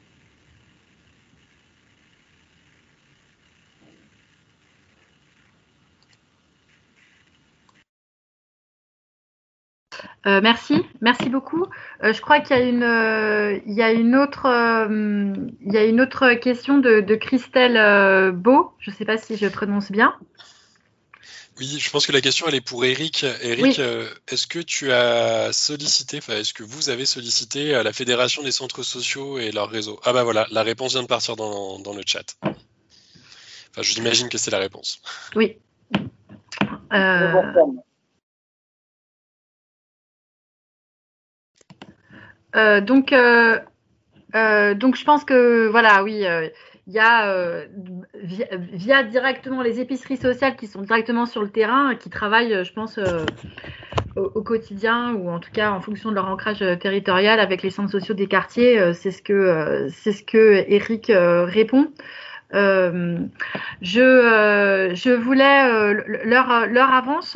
Euh, merci, merci beaucoup. Euh, je crois qu'il y a une, euh, il y a une autre, euh, il y a une autre question de, de Christelle euh, Beau. Je ne sais pas si je prononce bien. Oui, je pense que la question elle est pour Eric. Eric, oui. euh, est-ce que tu as sollicité, enfin est-ce que vous avez sollicité à la Fédération des centres sociaux et leur réseau? Ah bah voilà, la réponse vient de partir dans, dans le chat. Enfin, je l'imagine que c'est la réponse. Oui. Euh... Euh, donc, euh, euh, donc, je pense que voilà, oui, il euh, y a euh, via, via directement les épiceries sociales qui sont directement sur le terrain, qui travaillent, je pense, euh, au, au quotidien ou en tout cas en fonction de leur ancrage territorial avec les centres sociaux des quartiers. Euh, c'est ce que euh, c'est ce que Eric euh, répond. Euh, je euh, je voulais euh, leur leur avance.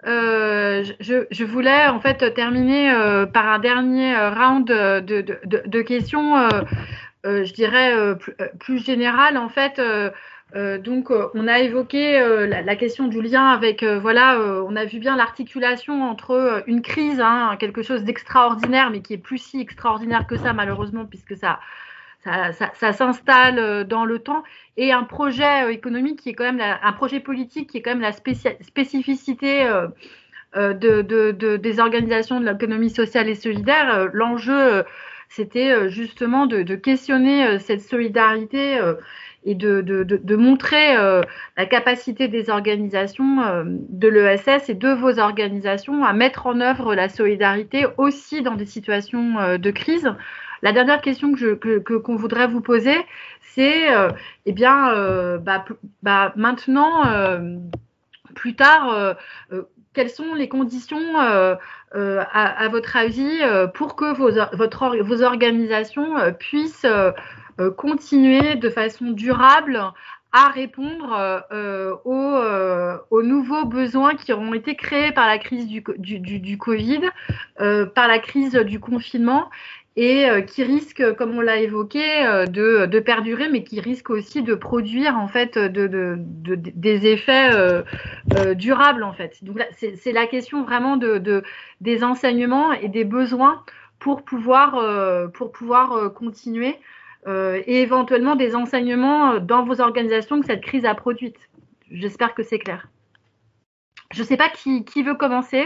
Euh, je, je voulais en fait terminer euh, par un dernier round de, de, de, de questions, euh, euh, je dirais euh, plus, plus générales en fait. Euh, euh, donc, euh, on a évoqué euh, la, la question du lien avec, euh, voilà, euh, on a vu bien l'articulation entre euh, une crise, hein, quelque chose d'extraordinaire, mais qui est plus si extraordinaire que ça malheureusement, puisque ça Ça, ça, ça s'installe dans le temps, et un projet économique qui est quand même la, un projet politique qui est quand même la spéci- spécificité euh, de, de, de, des organisations de l'économie sociale et solidaire. L'enjeu, c'était justement de, de questionner cette solidarité euh, et de, de, de, de montrer euh, la capacité des organisations euh, de l'E S S et de vos organisations à mettre en œuvre la solidarité aussi dans des situations euh, de crise. La dernière question que je, que, que, qu'on voudrait vous poser, c'est, euh, eh bien, euh, bah, bah, maintenant, euh, plus tard, euh, euh, quelles sont les conditions, euh, euh, à, à votre avis, euh, pour que vos, votre, vos organisations euh, puissent euh, euh, continuer de façon durable à répondre euh, aux, euh, aux nouveaux besoins qui auront été créés par la crise du, du, du, du Covid, euh, par la crise du confinement, et euh, qui risque, comme on l'a évoqué, euh, de, de perdurer, mais qui risque aussi de produire en fait de, de, de, des effets euh, euh, durables en fait. Donc là, c'est, c'est la question vraiment de, de, des enseignements et des besoins pour pouvoir, euh, pour pouvoir euh, continuer, euh, et éventuellement des enseignements dans vos organisations que cette crise a produites. J'espère que c'est clair. Je ne sais pas qui, qui veut commencer.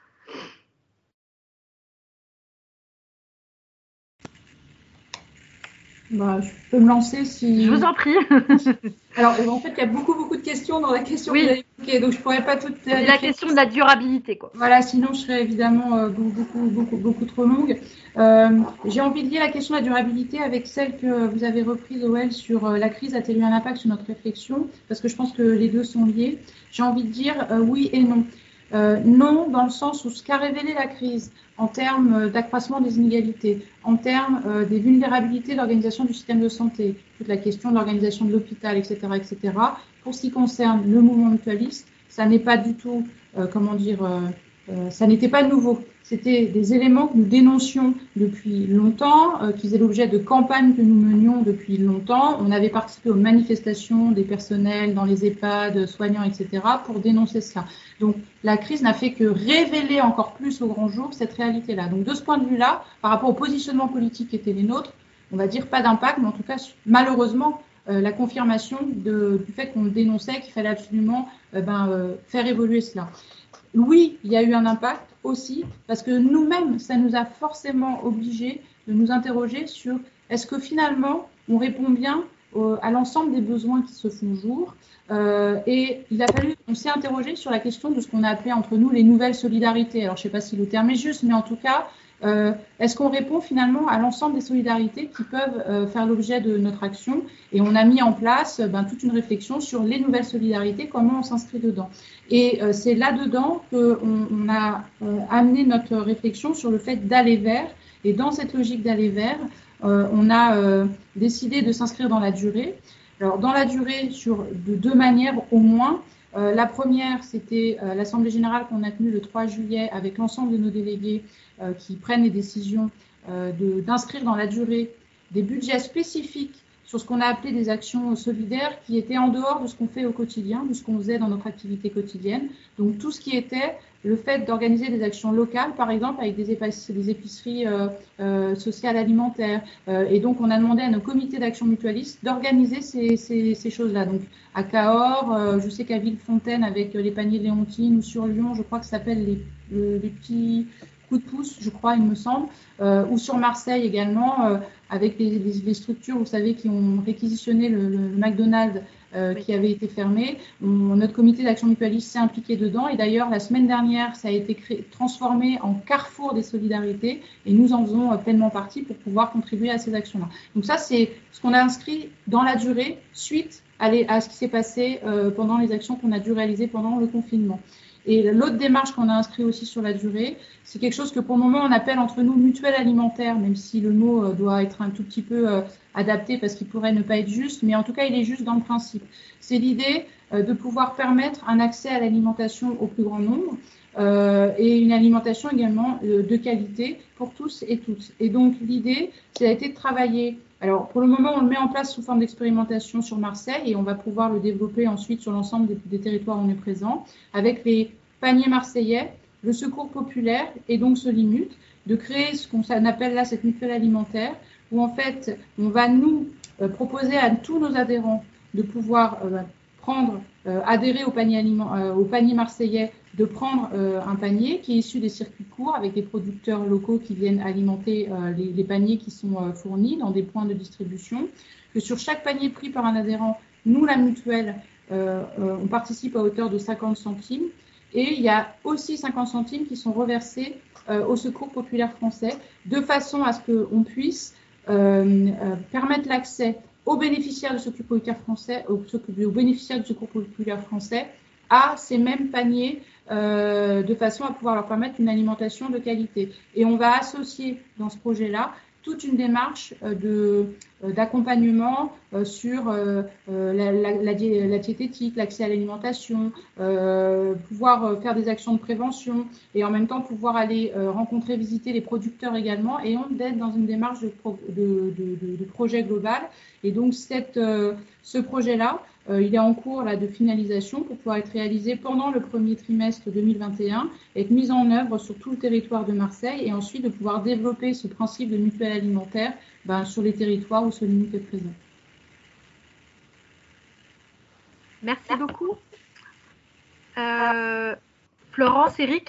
Bah, je peux me lancer si. Je vous en prie. Alors, en fait, il y a beaucoup, beaucoup de questions dans la question oui. que vous avez évoquée, donc je ne pourrais pas toutes. C'est la question de la durabilité, quoi. Voilà, sinon je serais évidemment euh, beaucoup, beaucoup, beaucoup trop longue. Euh, j'ai envie de lier la question de la durabilité avec celle que vous avez reprise, O L, sur euh, la crise a-t-elle eu un impact sur notre réflexion, parce que je pense que les deux sont liés. J'ai envie de dire euh, oui et non. Euh, non, dans le sens où ce qu'a révélé la crise en termes d'accroissement des inégalités, en termes euh, des vulnérabilités de l'organisation du système de santé, toute la question de l'organisation de l'hôpital, et cetera, et cetera. Pour ce qui concerne le mouvement mutualiste, ça n'est pas du tout, euh, comment dire, euh, euh, ça n'était pas nouveau. C'était des éléments que nous dénoncions depuis longtemps, euh, qui faisaient l'objet de campagnes que nous menions depuis longtemps. On avait participé aux manifestations des personnels dans les EHPAD, soignants, et cetera, pour dénoncer cela. Donc, la crise n'a fait que révéler encore plus au grand jour cette réalité-là. Donc, de ce point de vue-là, par rapport au positionnement politique qui était les nôtres, on va dire pas d'impact, mais en tout cas, malheureusement, euh, la confirmation de, du fait qu'on dénonçait qu'il fallait absolument euh, ben, euh, faire évoluer cela. Oui, il y a eu un impact aussi, parce que nous-mêmes, ça nous a forcément obligés de nous interroger sur est-ce que finalement, on répond bien euh, à l'ensemble des besoins qui se font jour. Euh, et il a fallu, on s'est interrogé sur la question de ce qu'on a appelé entre nous les nouvelles solidarités. Alors, je ne sais pas si le terme est juste, mais en tout cas, euh, est-ce qu'on répond finalement à l'ensemble des solidarités qui peuvent euh, faire l'objet de notre action? Et on a mis en place ben, toute une réflexion sur les nouvelles solidarités, comment on s'inscrit dedans. Et euh, c'est là-dedans qu'on on a euh, amené notre réflexion sur le fait d'aller vers. Et dans cette logique d'aller vers, euh, on a euh, décidé de s'inscrire dans la durée. Alors, dans la durée, sur de deux manières au moins. Euh, la première, c'était euh, l'Assemblée générale qu'on a tenue le trois juillet avec l'ensemble de nos délégués euh, qui prennent les décisions euh, de, d'inscrire dans la durée des budgets spécifiques sur ce qu'on a appelé des actions solidaires qui étaient en dehors de ce qu'on fait au quotidien, de ce qu'on faisait dans notre activité quotidienne. Donc, tout ce qui était le fait d'organiser des actions locales, par exemple, avec des épiceries, des épiceries euh, euh, sociales alimentaires. Euh, et donc, on a demandé à nos comités d'action mutualiste d'organiser ces, ces, ces choses-là. Donc, à Cahors, euh, je sais qu'à Villefontaine, avec les paniers de Léontine, ou sur Lyon, je crois que ça s'appelle les, les, les petits coups de pouce, je crois, il me semble, euh, ou sur Marseille également, euh, avec les, les, les structures, vous savez, qui ont réquisitionné le, le, le McDonald's euh, oui. qui avait été fermé. On, notre comité d'action mutualiste s'est impliqué dedans et d'ailleurs, la semaine dernière, ça a été créé, transformé en carrefour des solidarités et nous en faisons euh, pleinement partie pour pouvoir contribuer à ces actions-là. Donc ça, c'est ce qu'on a inscrit dans la durée suite à, les, à ce qui s'est passé euh, pendant les actions qu'on a dû réaliser pendant le confinement. Et l'autre démarche qu'on a inscrit aussi sur la durée, c'est quelque chose que pour le moment on appelle entre nous mutuelle alimentaire, même si le mot euh, doit être un tout petit peu euh, adapté parce qu'il pourrait ne pas être juste, mais en tout cas il est juste dans le principe. C'est l'idée euh, de pouvoir permettre un accès à l'alimentation au plus grand nombre euh, et une alimentation également euh, de qualité pour tous et toutes. Et donc l'idée, ça a été de travailler. Alors, pour le moment, on le met en place sous forme d'expérimentation sur Marseille et on va pouvoir le développer ensuite sur l'ensemble des, des territoires où on est présent, avec les paniers marseillais, le secours populaire et donc Solimut, de créer ce qu'on appelle là cette mutuelle alimentaire, où en fait, on va nous euh, proposer à tous nos adhérents de pouvoir euh, prendre, euh, adhérer au panier, aliment, euh, au panier marseillais, de prendre euh, un panier qui est issu des circuits courts avec des producteurs locaux qui viennent alimenter euh, les, les paniers qui sont euh, fournis dans des points de distribution, que sur chaque panier pris par un adhérent, nous, la mutuelle, euh, euh, on participe à hauteur de cinquante centimes et il y a aussi cinquante centimes qui sont reversés euh, au Secours populaire français de façon à ce qu'on puisse euh, euh, permettre l'accès aux bénéficiaires du Secours populaire français, aux, aux bénéficiaires du Secours populaire français à ces mêmes paniers euh, de façon à pouvoir leur permettre une alimentation de qualité. Et on va associer dans ce projet-là toute une démarche euh, de, euh, d'accompagnement euh, sur euh, euh, la, la, la, la diététique, l'accès à l'alimentation, euh, pouvoir euh, faire des actions de prévention et en même temps pouvoir aller euh, rencontrer, visiter les producteurs également et on d'être dans une démarche de, pro, de, de, de, de projet global. Et donc cette, euh, ce projet-là, Euh, il est en cours là, de finalisation pour pouvoir être réalisé pendant le premier trimestre deux mille vingt et un, être mis en œuvre sur tout le territoire de Marseille et ensuite de pouvoir développer ce principe de mutuelle alimentaire ben, sur les territoires où Solimut est présent. Merci beaucoup. Euh, Florence, Eric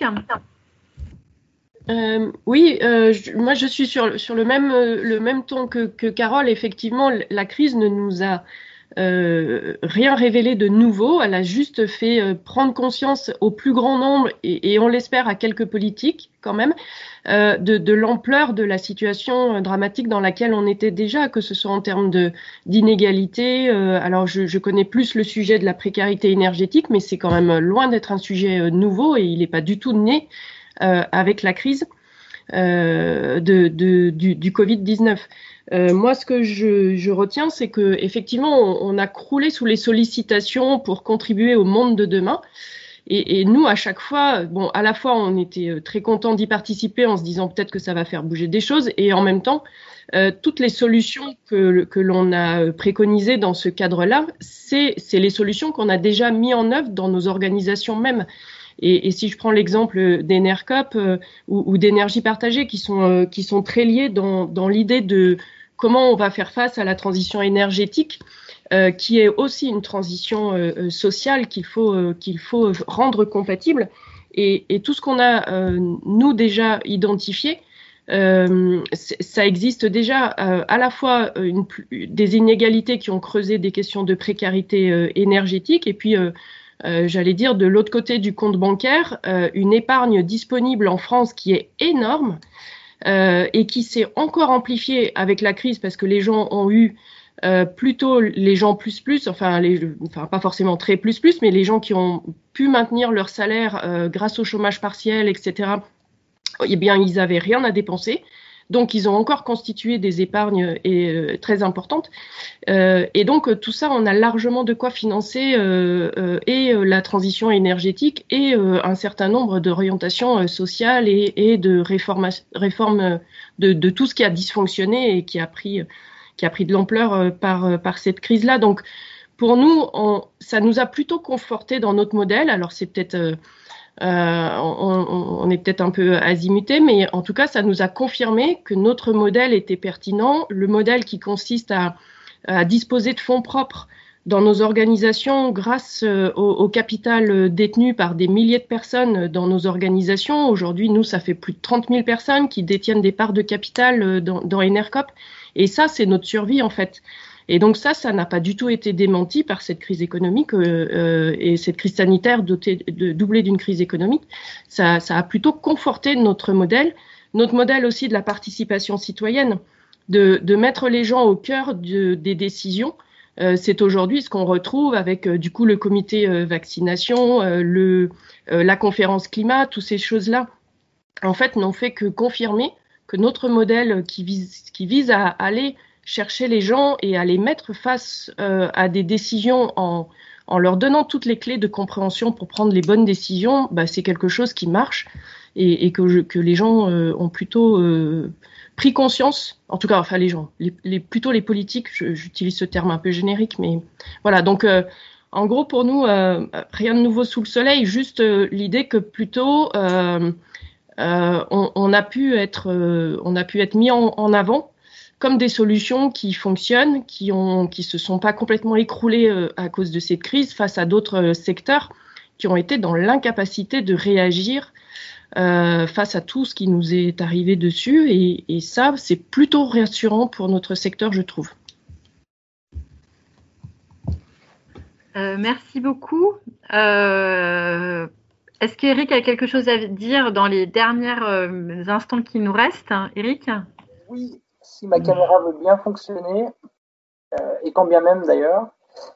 Euh, oui, euh, je, moi je suis sur, sur le même, le même ton que, que Carole. Effectivement, la crise ne nous a Euh, rien révélé de nouveau, elle a juste fait euh, prendre conscience au plus grand nombre et, et on l'espère à quelques politiques quand même euh, de, de l'ampleur de la situation dramatique dans laquelle on était déjà, que ce soit en termes de d'inégalité. Euh, alors je, je connais plus le sujet de la précarité énergétique, mais c'est quand même loin d'être un sujet euh, nouveau et il n'est pas du tout né euh, avec la crise euh, de, de, du, du covid dix-neuf. Euh, moi, ce que je, je retiens, c'est que effectivement, on, on a croulé sous les sollicitations pour contribuer au monde de demain. Et, et nous, à chaque fois, bon, à la fois, on était très contents d'y participer en se disant peut-être que ça va faire bouger des choses, et en même temps, euh, toutes les solutions que, que l'on a préconisées dans ce cadre-là, c'est, c'est les solutions qu'on a déjà mis en œuvre dans nos organisations mêmes. Et, et si je prends l'exemple d'Enercop euh, ou, ou d'énergie partagée, qui sont euh, qui sont très liés dans dans l'idée de comment on va faire face à la transition énergétique, euh, qui est aussi une transition euh, sociale qu'il faut euh, qu'il faut rendre compatible. Et, et tout ce qu'on a euh, nous déjà identifié, euh, ça existe déjà euh, à la fois une, des inégalités qui ont creusé des questions de précarité euh, énergétique et puis euh, Euh, j'allais dire de l'autre côté du compte bancaire, euh, une épargne disponible en France qui est énorme, euh, et qui s'est encore amplifié avec la crise parce que les gens ont eu euh, plutôt les gens plus plus, enfin, les, enfin pas forcément très plus plus, mais les gens qui ont pu maintenir leur salaire euh, grâce au chômage partiel, et cetera. Eh bien, ils n'avaient rien à dépenser. Donc, ils ont encore constitué des épargnes et, euh, très importantes. Euh, et donc, euh, tout ça, on a largement de quoi financer euh, euh, et euh, la transition énergétique et euh, un certain nombre d'orientations euh, sociales et, et de réformes, réformes de, de tout ce qui a dysfonctionné et qui a pris, qui a pris de l'ampleur euh, par, par cette crise-là. Donc, pour nous, on, ça nous a plutôt conforté dans notre modèle. Alors, c'est peut-être... Euh, Euh, on, on est peut-être un peu azimuté, mais en tout cas, ça nous a confirmé que notre modèle était pertinent. Le modèle qui consiste à, à disposer de fonds propres dans nos organisations grâce au, au capital détenu par des milliers de personnes dans nos organisations. Aujourd'hui, nous, ça fait plus de trente mille personnes qui détiennent des parts de capital dans, dans Enercop. Et ça, c'est notre survie, en fait. Et donc ça, ça n'a pas du tout été démenti par cette crise économique euh, euh, et cette crise sanitaire dotée, de, doublée d'une crise économique. Ça, ça a plutôt conforté notre modèle, notre modèle aussi de la participation citoyenne, de, de mettre les gens au cœur de, des décisions. Euh, c'est aujourd'hui ce qu'on retrouve avec euh, du coup le comité euh, vaccination, euh, le, euh, la conférence climat, toutes ces choses-là, en fait, n'ont fait que confirmer que notre modèle qui vise, qui vise à aller chercher les gens et à les mettre face euh, à des décisions en, en leur donnant toutes les clés de compréhension pour prendre les bonnes décisions, bah, c'est quelque chose qui marche et, et que, je, que les gens euh, ont plutôt euh, pris conscience, en tout cas, enfin les gens, les, les, plutôt les politiques, je, j'utilise ce terme un peu générique, mais voilà, donc euh, en gros pour nous, euh, rien de nouveau sous le soleil, juste euh, l'idée que plutôt euh, euh, on, on, a pu être, euh, on a pu être mis en, en avant comme des solutions qui fonctionnent, qui ont, qui se sont pas complètement écroulées euh, à cause de cette crise face à d'autres euh, secteurs qui ont été dans l'incapacité de réagir euh, face à tout ce qui nous est arrivé dessus. Et, et ça, c'est plutôt rassurant pour notre secteur, je trouve. Euh, merci beaucoup. Euh, est-ce qu'Éric a quelque chose à dire dans les derniers euh, instants qui nous restent, hein, Éric ? Oui. Si ma caméra veut bien fonctionner, euh, et quand bien même d'ailleurs,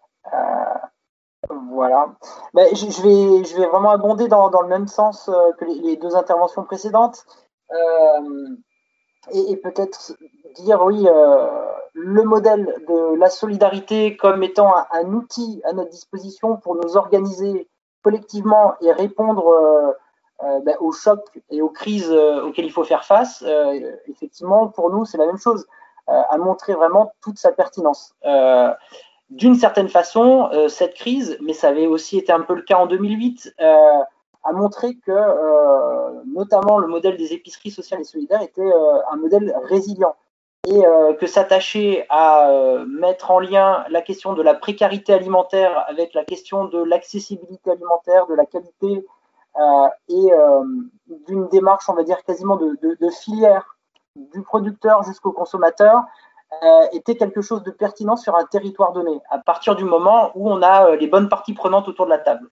euh, voilà. Ben, je, je, vais, je vais vraiment abonder dans, dans le même sens euh, que les, les deux interventions précédentes, euh, et, et peut-être dire, oui, euh, le modèle de la solidarité comme étant un, un outil à notre disposition pour nous organiser collectivement et répondre euh, Euh, ben, aux chocs et aux crises euh, auxquelles il faut faire face, euh, effectivement, pour nous, c'est la même chose, euh, à montrer vraiment toute sa pertinence. Euh, d'une certaine façon, euh, cette crise, mais ça avait aussi été un peu le cas en deux mille huit, euh, a montré que, euh, notamment, le modèle des épiceries sociales et solidaires était euh, un modèle résilient et euh, que s'attacher à euh, mettre en lien la question de la précarité alimentaire avec la question de l'accessibilité alimentaire, de la qualité Euh, et euh, d'une démarche, on va dire, quasiment de, de, de filière du producteur jusqu'au consommateur, euh, était quelque chose de pertinent sur un territoire donné, à partir du moment où on a euh, les bonnes parties prenantes autour de la table.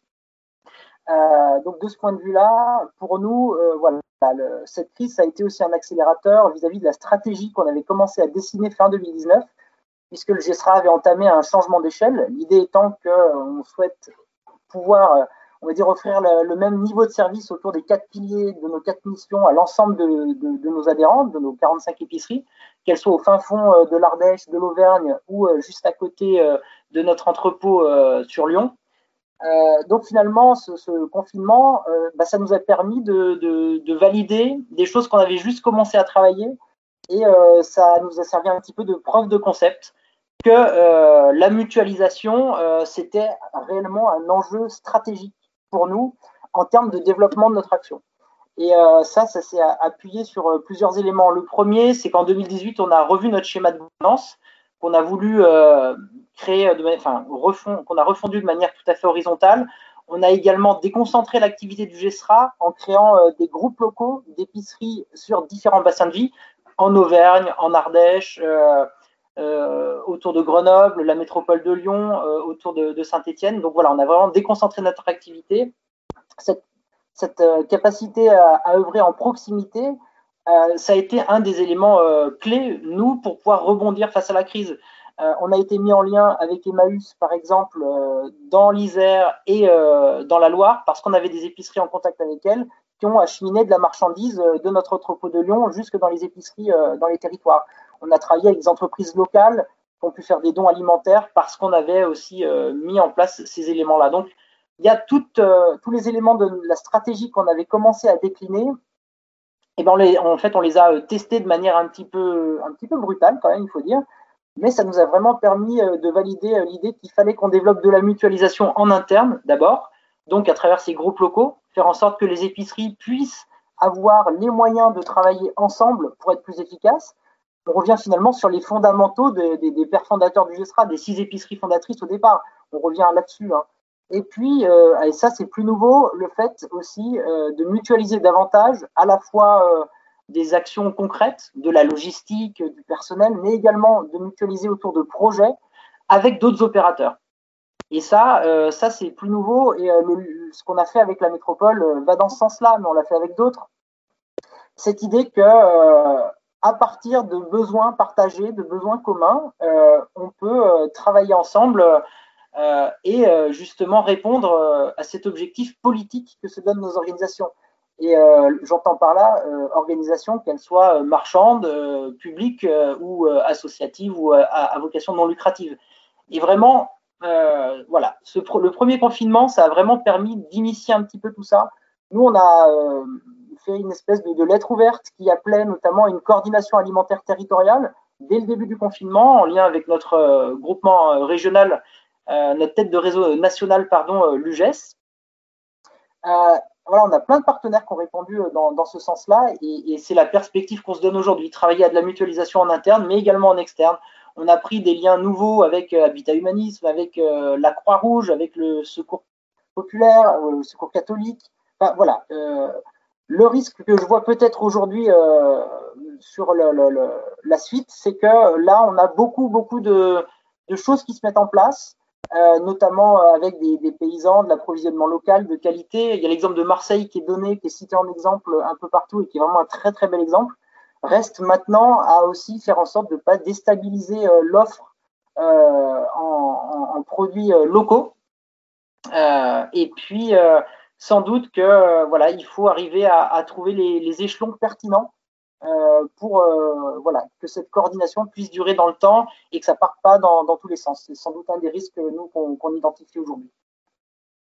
Euh, donc de ce point de vue-là, pour nous, euh, voilà, le, cette crise ça a été aussi un accélérateur vis-à-vis de la stratégie qu'on avait commencé à dessiner fin deux mille dix-neuf, puisque le GESRA avait entamé un changement d'échelle, l'idée étant qu'on souhaite pouvoir on va dire offrir le, le même niveau de service autour des quatre piliers de nos quatre missions à l'ensemble de, de, de nos adhérents, de nos quarante-cinq épiceries, qu'elles soient au fin fond de l'Ardèche, de l'Auvergne ou juste à côté de notre entrepôt sur Lyon. Euh, donc finalement, ce, ce confinement, euh, bah, ça nous a permis de, de, de valider des choses qu'on avait juste commencé à travailler et euh, ça nous a servi un petit peu de preuve de concept que euh, la mutualisation, euh, c'était réellement un enjeu stratégique pour nous en termes de développement de notre action. Et euh, ça, ça s'est appuyé sur euh, plusieurs éléments. Le premier, c'est qu'en deux mille dix-huit, on a revu notre schéma de gouvernance qu'on a voulu euh, créer, de, enfin, refond, qu'on a refondu de manière tout à fait horizontale. On a également déconcentré l'activité du GESRA en créant euh, des groupes locaux d'épiceries sur différents bassins de vie, en Auvergne, en Ardèche, euh, Euh, autour de Grenoble, la métropole de Lyon, euh, autour de, de Saint-Étienne. Donc voilà, on a vraiment déconcentré notre activité. Cette, cette euh, capacité à, à œuvrer en proximité euh, ça a été un des éléments euh, clés, nous, pour pouvoir rebondir face à la crise. Euh, on a été mis en lien avec Emmaüs, par exemple, euh, dans l'Isère et euh, dans la Loire, parce qu'on avait des épiceries en contact avec elles qui ont acheminé de la marchandise euh, de notre entrepôt de Lyon jusque dans les épiceries euh, dans les territoires. On a travaillé avec des entreprises locales qui ont pu faire des dons alimentaires parce qu'on avait aussi euh, mis en place ces éléments-là. Donc, il y a toutes, euh, tous les éléments de la stratégie qu'on avait commencé à décliner. Et ben on les, en fait, on les a testés de manière un petit peu, un petit peu brutale quand même, il faut dire. Mais ça nous a vraiment permis de valider l'idée qu'il fallait qu'on développe de la mutualisation en interne d'abord, donc à travers ces groupes locaux, faire en sorte que les épiceries puissent avoir les moyens de travailler ensemble pour être plus efficaces. On revient finalement sur les fondamentaux de, de, des pères fondateurs du GESRA, des six épiceries fondatrices au départ. On revient là-dessus. Hein. Et puis, euh, et ça c'est plus nouveau, le fait aussi euh, de mutualiser davantage à la fois euh, des actions concrètes, de la logistique, du personnel, mais également de mutualiser autour de projets avec d'autres opérateurs. Et ça, euh, ça c'est plus nouveau et euh, le, ce qu'on a fait avec la métropole euh, va dans ce sens-là, mais on l'a fait avec d'autres. Cette idée que euh, à partir de besoins partagés, de besoins communs, euh, on peut euh, travailler ensemble euh, et euh, justement répondre euh, à cet objectif politique que se donnent nos organisations. Et euh, j'entends par là euh, organisations, qu'elles soient marchandes, euh, publiques euh, ou euh, associatives ou euh, à, à vocation non lucrative. Et vraiment, euh, voilà, ce, le premier confinement, ça a vraiment permis d'initier un petit peu tout ça. Nous, on a euh, fait une espèce de, de lettre ouverte qui appelait notamment une coordination alimentaire territoriale dès le début du confinement, en lien avec notre euh, groupement euh, régional, euh, notre tête de réseau national, pardon, euh, l'U G E S. Euh, voilà, on a plein de partenaires qui ont répondu dans, dans ce sens-là et, et c'est la perspective qu'on se donne aujourd'hui, travailler à de la mutualisation en interne, mais également en externe. On a pris des liens nouveaux avec euh, Habitat Humanisme, avec euh, la Croix-Rouge, avec le Secours populaire, euh, le Secours catholique. Enfin, voilà. Euh, le risque que je vois peut-être aujourd'hui euh, sur le, le, le, la suite, c'est que là, on a beaucoup, beaucoup de, de choses qui se mettent en place. Euh, notamment avec des, des paysans, de l'approvisionnement local, de qualité. Il y a l'exemple de Marseille qui est donné, qui est cité en exemple un peu partout et qui est vraiment un très très bel exemple. Reste maintenant à aussi faire en sorte de ne pas déstabiliser euh, l'offre euh, en, en, en produits euh, locaux. Euh, et puis, euh, sans doute que euh, voilà, il faut arriver à, à trouver les, les échelons pertinents Euh, pour euh, voilà, que cette coordination puisse durer dans le temps et que ça ne parte pas dans, dans tous les sens. C'est sans doute un des risques nous qu'on qu'on identifie aujourd'hui.